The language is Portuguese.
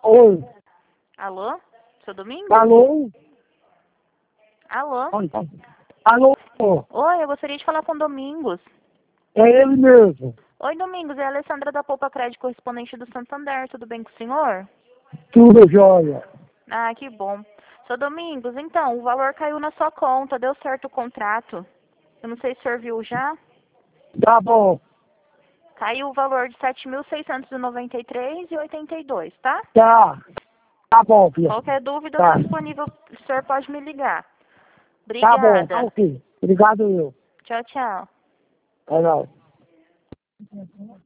Oi. Alô? Seu Domingos? Alô? Alô? Alô? Oi, eu gostaria de falar com o Domingos. É ele mesmo. Oi, Domingos, é a Alessandra da Poupa Crédito, correspondente do Santander. Tudo bem com o senhor? Tudo jóia. Ah, que bom. Seu Domingos, então, o valor caiu na sua conta, deu certo o contrato. Eu não sei se o senhor viu já. Tá bom. Caiu o valor de R$ 7.693,82, tá? Tá bom, filha. Qualquer dúvida, eu Tá. estou disponível. O senhor pode me ligar. Tá bom, tá Obrigada. ok. Obrigado eu. Tchau, tchau. É nóis.